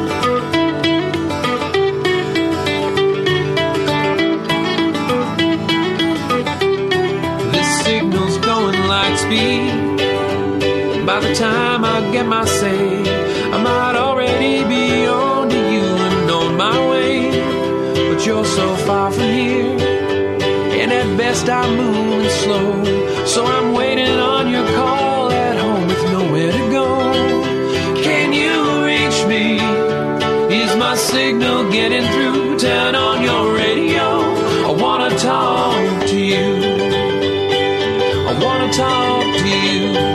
This signal's going light speed. By the time I get my say, I might already be on to you and on my way. But you're so far from here, and at best I'm moving slow. So I'm waiting on your call at home with nowhere to go. Can you reach me? Is my my signal getting through? Turn on your radio. I wanna talk to you. I wanna talk to you.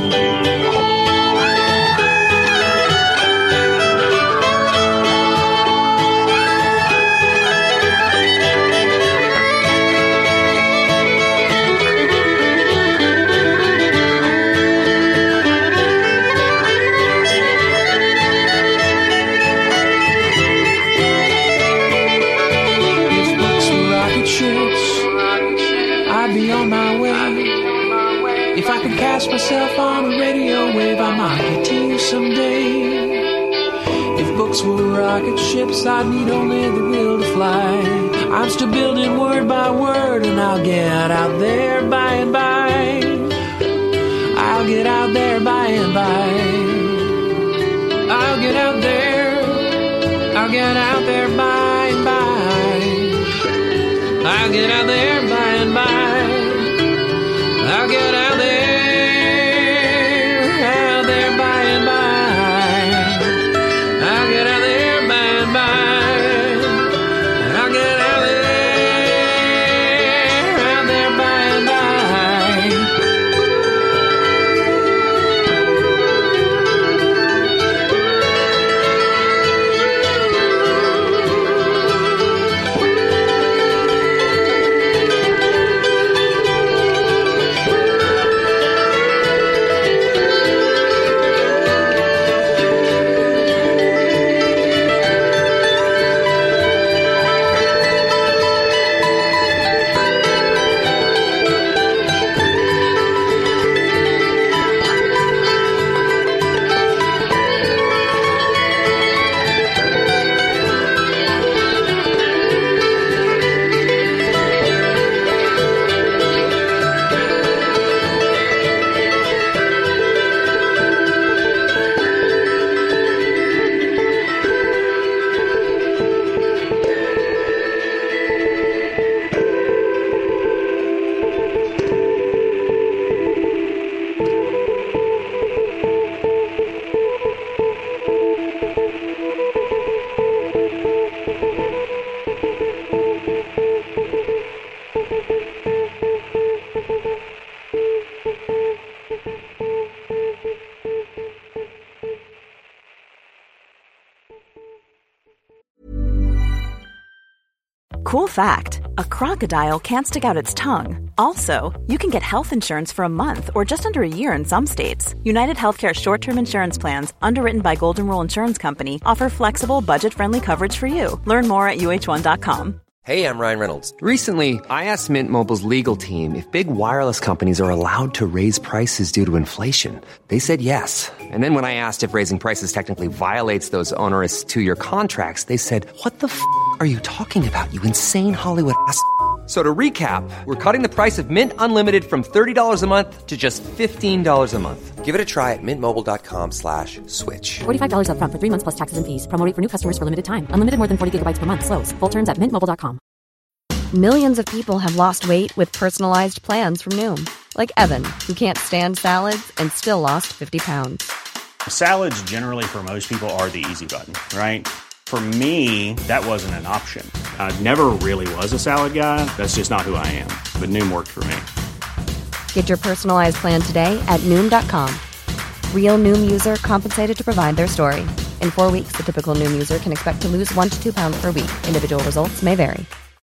If I could cast myself on a radio wave, I might get to you someday. If books were rocket ships, I'd need only the will to fly. I'm still building word by word, and I'll get out there by and by. I'll get out there by and by. I'll get out there. I'll get out there by and by. I'll get out there by and by. I'll get out there, out there by and by. I'll get out there by and by. I'll get out there, out there by and by. Cool fact, a crocodile can't stick out its tongue. Also, you can get health insurance for a month or just under a year in some states. United Healthcare short-term insurance plans, underwritten by Golden Rule Insurance Company, offer flexible, budget-friendly coverage for you. Learn more at U H one dot com. Hey, I'm Ryan Reynolds. Recently, I asked Mint Mobile's legal team if big wireless companies are allowed to raise prices due to inflation. They said yes. And then when I asked if raising prices technically violates those onerous two-year contracts, they said, what the f*** are you talking about, you insane Hollywood ass f- So to recap, we're cutting the price of Mint Unlimited from thirty dollars a month to just fifteen dollars a month. Give it a try at mintmobile.com slash switch. forty-five dollars up front for three months plus taxes and fees. Promo rate for new customers for limited time. Unlimited more than forty gigabytes per month. Slows full terms at mint mobile dot com. Millions of people have lost weight with personalized plans from Noom. Like Evan, who can't stand salads and still lost fifty pounds. Salads generally for most people are the easy button, right? For me, that wasn't an option. I never really was a salad guy. That's just not who I am. But Noom worked for me. Get your personalized plan today at Noom dot com. Real Noom user compensated to provide their story. In four weeks, the typical Noom user can expect to lose one to two pounds per week. Individual results may vary.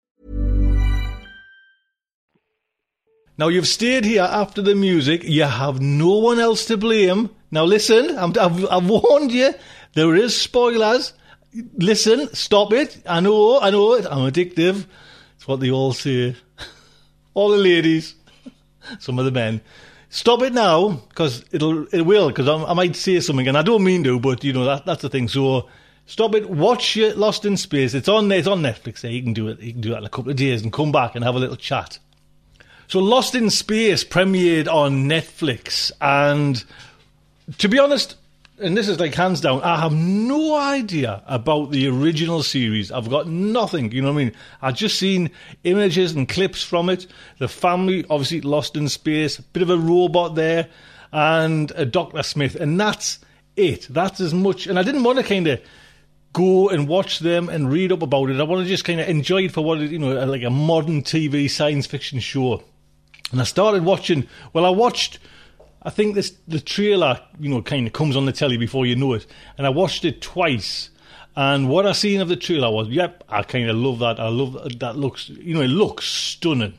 Now, you've stayed here after the music. You have no one else to blame. Now, listen, I'm, I've, I've warned you. There is spoilers. Listen, stop it. I know, I know it. I'm addictive. It's what they all say. All the ladies. Some of the men. Stop it now, because it'll, it will, because I might say something, and I don't mean to, but, you know, that that's the thing. So, stop it. Watch your Lost in Space. It's on, it's on Netflix. There. You can do it. You can do that in a couple of days and come back and have a little chat. So, Lost in Space premiered on Netflix, and to be honest, and this is like hands down, I have no idea about the original series. I've got nothing, you know what I mean? I've just seen images and clips from it. The family, obviously lost in space, a bit of a robot there, and a Doctor Smith, and that's it. That's as much, and I didn't want to kind of go and watch them and read up about it. I want to just kind of enjoy it for what it, you know, like a modern T V science fiction show. And I started watching, well, I watched, I think this the trailer, you know, kind of comes on the telly before you know it. And I watched it twice. And what I seen of the trailer was, yep, I kind of love that. I love that. That looks, you know, it looks stunning.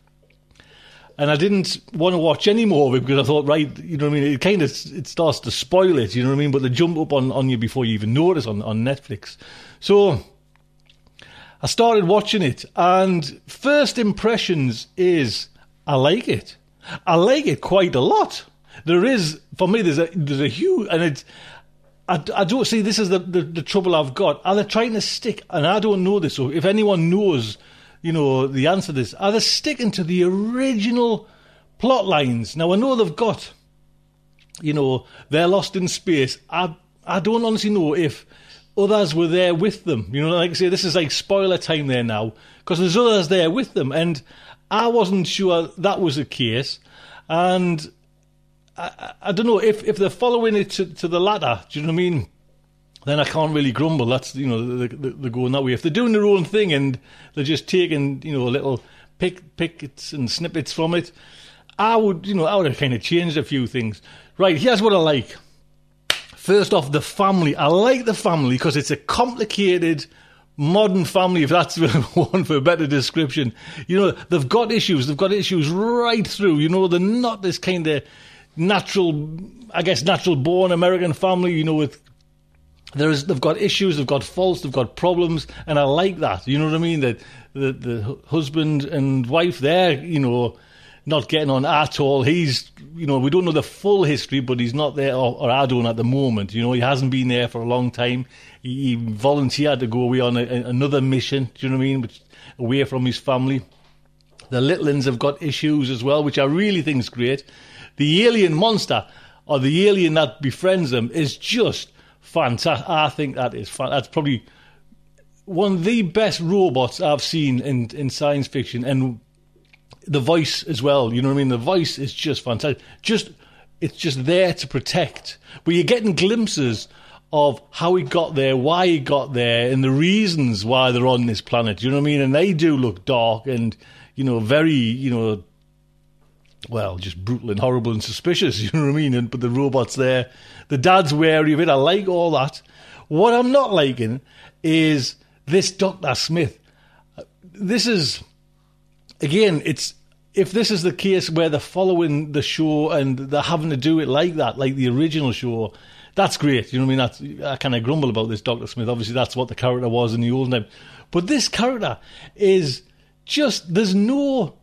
And I didn't want to watch any more of it because I thought, right, you know what I mean, it kind of it starts to spoil it, you know what I mean, but they jump up on, on you before you even notice on, on Netflix. So I started watching it, and first impressions is I like it. I like it quite a lot. There is, for me, there's a there's a huge, and it's, I, I don't see, this is the, the, the trouble I've got. Are they trying to stick, and I don't know this, so if anyone knows, you know, the answer to this, are they sticking to the original plot lines? Now, I know they've got, you know, they're lost in space. I I don't honestly know if others were there with them. You know, like I say, this is like spoiler time there now, because there's others there with them, and I wasn't sure that was the case. And I, I, I don't know, if, if they're following it to, to the latter, do you know what I mean? Then I can't really grumble. That's, you know, they're, they're going that way. If they're doing their own thing and they're just taking, you know, little pick pickets and snippets from it, I would, you know, I would have kind of changed a few things. Right, here's what I like. First off, the family. I like the family because it's a complicated, modern family, if that's one for a better description. You know, they've got issues. They've got issues right through. You know, they're not this kind of natural, I guess, natural-born American family, you know, with... There's, they've got issues, they've got faults, they've got problems, and I like that. You know what I mean? That the, the husband and wife, they're, you know, not getting on at all. He's, you know, we don't know the full history, but he's not there, or, or I don't at the moment. You know, he hasn't been there for a long time. He, he volunteered to go away on a, a, another mission, do you know what I mean? Which, away from his family. The Littlins have got issues as well, which I really think is great. The alien monster, or the alien that befriends them, is just... fantastic. I think that is fun. That's probably one of the best robots I've seen in, in science fiction, and the voice as well. You know what I mean? The voice is just fantastic. Just it's just there to protect. But you're getting glimpses of how he got there, why he got there, and the reasons why they're on this planet. You know what I mean? And they do look dark and, you know, very, you know, well, just brutal and horrible and suspicious, you know what I mean? And, but the robot's there. The dad's wary of it. I like all that. What I'm not liking is this Doctor Smith. This is, again, it's if this is the case where they're following the show and they're having to do it like that, like the original show, that's great. You know what I mean? That's, I kind of grumble about this Doctor Smith. Obviously, that's what the character was in the old time. But this character is just, there's no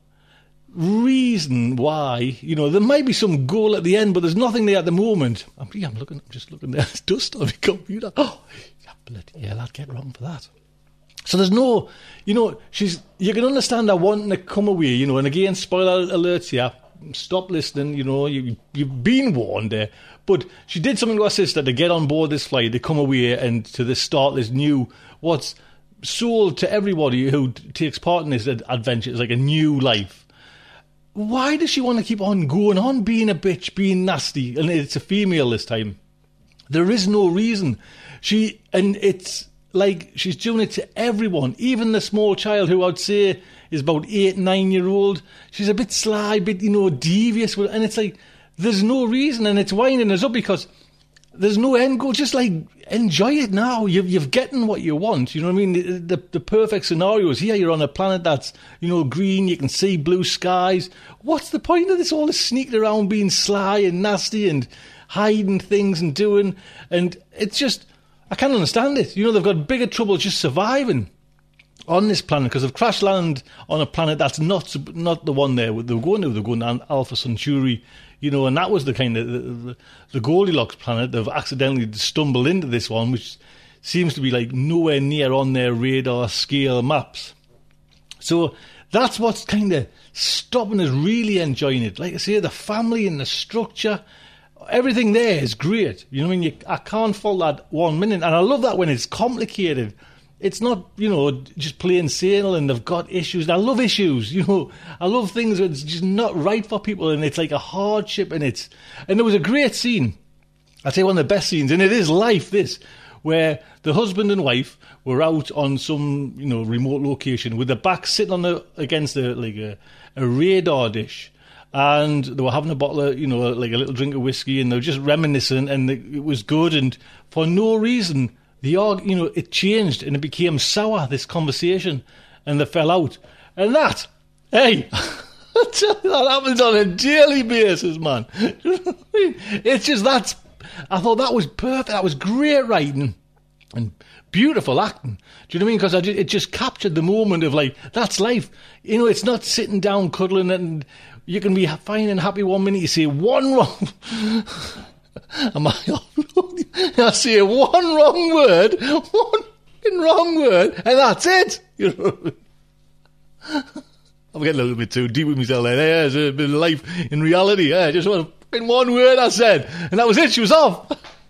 reason why, you know, there might be some goal at the end, but there's nothing there at the moment. I'm, yeah, I'm looking, I'm just looking there. There's dust on the computer. Oh, yeah, bloody hell, I'd get wrong for that. So there's no, you know, she's, you can understand her wanting to come away, you know, and again, spoiler alerts here, stop listening, you know, you, you've been warned there. But she did something to her sister to get on board this flight, to come away and to this start this new, what's sold to everybody who takes part in this adventure is like a new life. Why does she want to keep on going on being a bitch, being nasty? And it's a female this time. There is no reason. She, and it's like she's doing it to everyone, even the small child who I'd say is about eight, nine year old. She's a bit sly, a bit, you know, devious. And it's like, there's no reason. And it's winding us up because there's no end goal. Just like, enjoy it now. You've, you've getting what you want. You know what I mean? The, the, the perfect scenario is here. You're on a planet that's, you know, green. You can see blue skies. What's the point of this? All this sneaking around being sly and nasty and hiding things and doing. And it's just, I can't understand it. You know, they've got bigger trouble just surviving on this planet because they've crash landed on a planet that's not not the one there they were going to. They're going to Alpha Centauri. You know, and that was the kind of, the, the, the Goldilocks planet. They've accidentally stumbled into this one, which seems to be like nowhere near on their radar scale maps. So that's what's kind of stopping us really enjoying it. Like I say, the family and the structure, everything there is great. You know what I mean? You, I can't fault that one minute. And I love that when it's complicated. It's not, you know, just plain sail and they've got issues. And I love issues, you know. I love things that's just not right for people and it's like a hardship and it's... And there was a great scene. I'd say one of the best scenes, and it is life, this, where the husband and wife were out on some, you know, remote location with their backs sitting on the against a like a, a radar dish, and they were having a bottle of, you know, like a little drink of whiskey, and they were just reminiscing, and it was good, and for no reason, the arg, you know, it changed and it became sour, this conversation, and they fell out, and that, hey. That happens on a daily basis, man. It's just that's. I thought that was perfect. That was great writing and beautiful acting. Do you know what I mean? Because it just captured the moment of like that's life. You know, it's not sitting down cuddling and you can be fine and happy one minute. You say one wrong. Am I? I say one wrong word, one wrong word, and that's it. You know. I'm getting a little bit too deep with myself there. There's a bit of life in reality. Yeah, just one, one word I said, and that was it. She was off.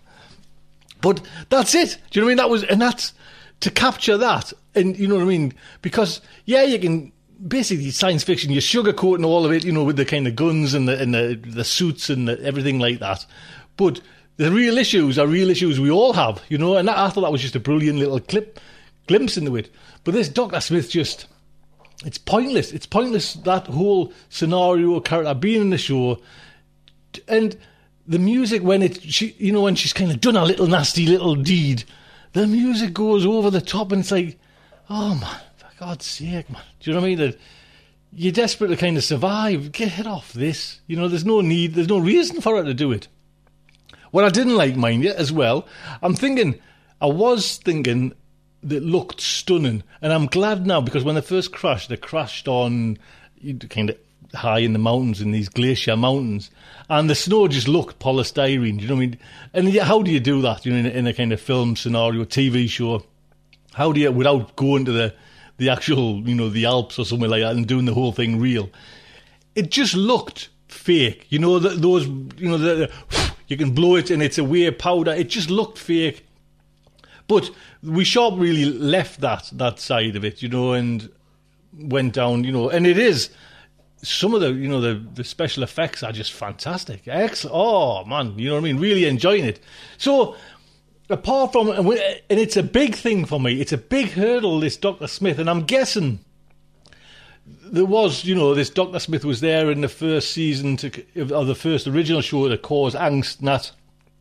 But that's it. Do you know what I mean? That was, and that's to capture that, and you know what I mean? Because yeah, you can basically science fiction. You're sugarcoating all of it, you know, with the kind of guns and the and the, the suits and the, everything like that. But the real issues are real issues we all have, you know. And that, I thought that was just a brilliant little clip, glimpse into it. But this Doctor Smith just. It's pointless. It's pointless, that whole scenario, character being in the show. And the music, when it, she, you know, when she's kind of done a little nasty little deed, the music goes over the top and it's like, oh man, for God's sake, man. Do you know what I mean? That you're desperate to kind of survive. Get off this. You know, there's no need, there's no reason for her to do it. What I didn't like, mind you, as well, I'm thinking, I was thinking, that looked stunning, and I'm glad now because when they first crashed, they crashed on kind of high in the mountains, in these glacier mountains, and the snow just looked polystyrene. Do you know what I mean? And how do you do that? You know, in a, in a kind of film scenario, T V show, how do you, without going to the the actual, you know, the Alps or somewhere like that and doing the whole thing real? It just looked fake. You know, the, those, you know, the, the, you can blow it and it's a weird powder. It just looked fake. But we sharp really left that that side of it, you know, and went down, you know, and it is some of the, you know, the, the special effects are just fantastic. Excellent. Oh, man, you know what I mean? Really enjoying it. So, apart from, and it's a big thing for me, it's a big hurdle, this Doctor Smith, and I'm guessing there was, you know, this Doctor Smith was there in the first season, to, or the first original show to cause angst and that.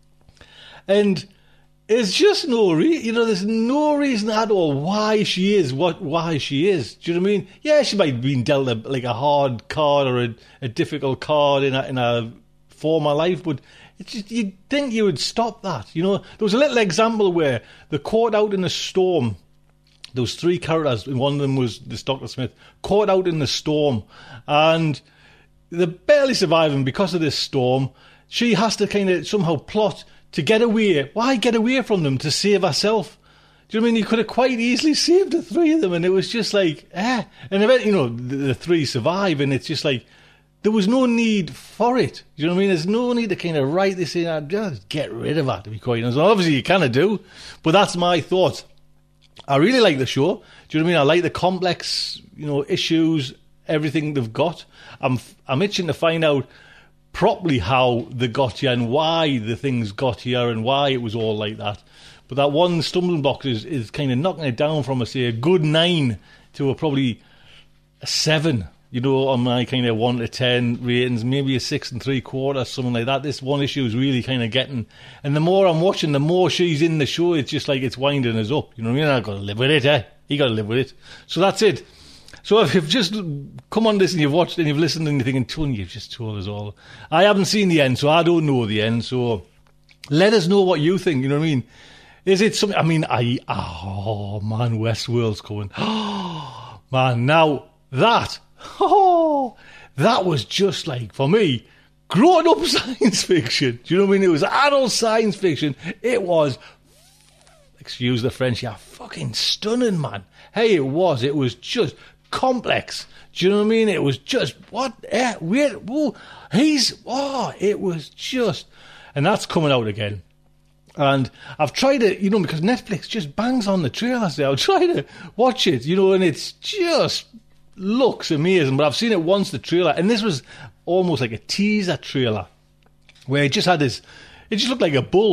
And there's just no reason, you know, there's no reason at all why she is what why she is. Do you know what I mean? Yeah, she might have been dealt a, like a hard card or a, a difficult card in a, in a former life, but it's just, you'd think you would stop that. You know, there was a little example where they caught out in a storm. There was three characters, and one of them was this Doctor Smith, caught out in the storm, and they're barely surviving because of this storm. She has to kind of somehow plot to get away. Why get away from them? To save herself. Do you know what I mean? You could have quite easily saved the three of them, and it was just like, eh. And eventually, you know, the, the three survive, and it's just like, there was no need for it. Do you know what I mean? There's no need to kind of write this in, and just get rid of her, to be quite honest. Obviously, you kind of do, but that's my thought. I really like the show. Do you know what I mean? I like the complex, you know, issues, everything they've got. I'm, I'm itching to find out properly how they got here and why the things got here and why it was all like that. But that one stumbling block is, is kind of knocking it down from, a, say, a good nine to a probably a seven, you know, on my kind of one to ten ratings, maybe a six and three quarters, something like that. This one issue is really kind of getting, and the more I'm watching, the more she's in the show, it's just like it's winding us up. You know what I mean? I've got to live with it, eh? You got to live with it. So that's it. So if you've just come on this and you've watched and you've listened and you're thinking, Tony, you've just told us all. I haven't seen the end, so I don't know the end. So let us know what you think. You know what I mean? Is it something? I mean, I oh man, Westworld's coming. Oh man, now that oh that was just like, for me, grown up science fiction. Do you know what I mean? It was adult science fiction. It was, excuse the French, yeah, fucking stunning, man. Hey, it was. It was just complex. Do you know what I mean? It was just, what? Eh, wait, whoa, he's, oh, it was just, and that's coming out again. And I've tried it, you know, because Netflix just bangs on the trailers there. I'll try to watch it, you know, and it's just looks amazing. But I've seen it once, the trailer, and this was almost like a teaser trailer where it just had this, it just looked like a bull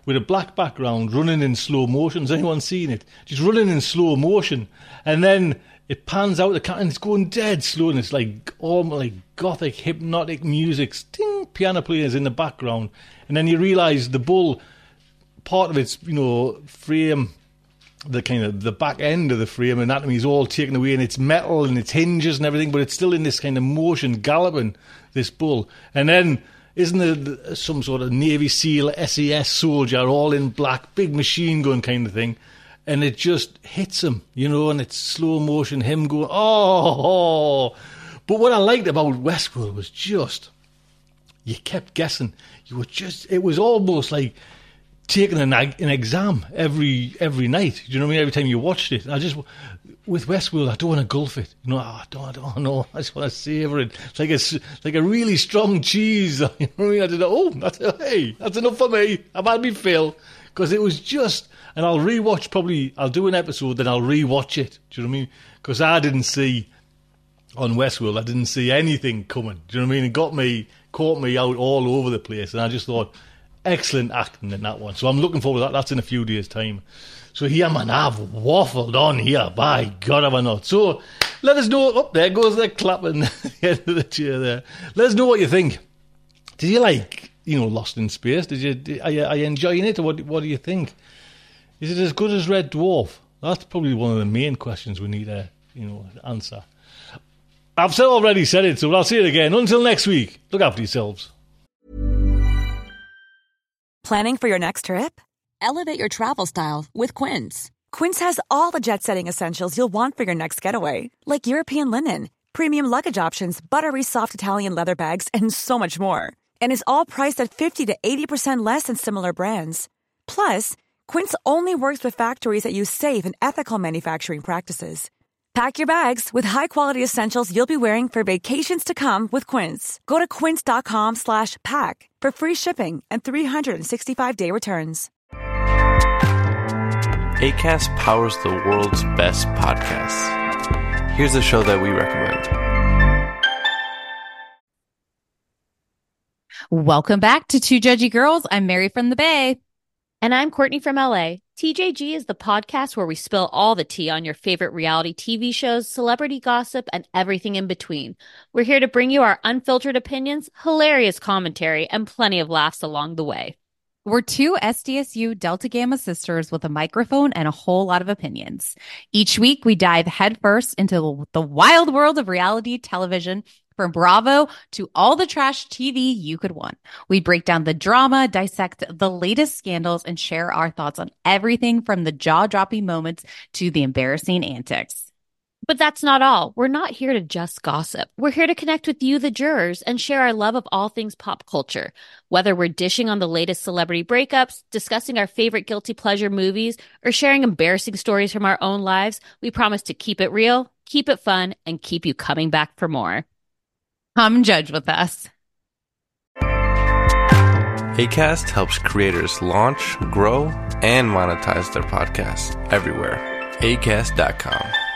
with a black background running in slow motion. Has anyone seen it? Just running in slow motion. And then it pans out the cat and it's going dead slow, and it's like almost like gothic, hypnotic music. Ding, piano players in the background. And then you realise the bull, part of its, you know, frame, the kind of the back end of the frame anatomy is all taken away, and it's metal and its hinges and everything, but it's still in this kind of motion, galloping, this bull. And then isn't there some sort of Navy SEAL S E S soldier all in black, big machine gun kind of thing, and it just hits him, you know, and it's slow motion, him going, oh, oh. But what I liked about Westworld was just, you kept guessing. You were just, it was almost like taking an, an exam every every night. Do you know what I mean? Every time you watched it. I just, with Westworld, I don't want to gulf it. You know, I don't, I don't know. I just want to savour it. It's like a, like a really strong cheese. You know what I mean? I did, oh, that's, hey, that's enough for me. I've had me fill. Because it was just, and I'll rewatch probably, I'll do an episode, then I'll rewatch it. Do you know what I mean? Because I didn't see, on Westworld, I didn't see anything coming. Do you know what I mean? It got me, caught me out all over the place. And I just thought, excellent acting in that one. So I'm looking forward to that. That's in a few days' time. So here, man, I've waffled on here. By God, have I not. So let us know. Oh, there goes the clapping at the end of the chair there. Let us know what you think. Did you like, you know, Lost in Space? Did you, are you, are you enjoying it? Or what, what do you think? Is it as good as Red Dwarf? That's probably one of the main questions we need to, you know, answer. I've said, already said it, so I'll say it again. Until next week, look after yourselves. Planning for your next trip? Elevate your travel style with Quince. Quince has all the jet-setting essentials you'll want for your next getaway, like European linen, premium luggage options, buttery soft Italian leather bags, and so much more. And is all priced at fifty to eighty percent less than similar brands. Plus, Quince only works with factories that use safe and ethical manufacturing practices. Pack your bags with high-quality essentials you'll be wearing for vacations to come with Quince. Go to quince.com slash pack for free shipping and three sixty-five day returns. Acast powers the world's best podcasts. Here's a show that we recommend. Welcome back to Two Judgy Girls. I'm Mary from the Bay. And I'm Courtney from L A. T J G is the podcast where we spill all the tea on your favorite reality T V shows, celebrity gossip, and everything in between. We're here to bring you our unfiltered opinions, hilarious commentary, and plenty of laughs along the way. We're two S D S U Delta Gamma sisters with a microphone and a whole lot of opinions. Each week, we dive headfirst into the wild world of reality television, from Bravo to all the trash T V you could want. We break down the drama, dissect the latest scandals, and share our thoughts on everything from the jaw-dropping moments to the embarrassing antics. But that's not all. We're not here to just gossip. We're here to connect with you, the jurors, and share our love of all things pop culture. Whether we're dishing on the latest celebrity breakups, discussing our favorite guilty pleasure movies, or sharing embarrassing stories from our own lives, we promise to keep it real, keep it fun, and keep you coming back for more. Come judge with us. Acast helps creators launch, grow, and monetize their podcasts everywhere. Acast dot com.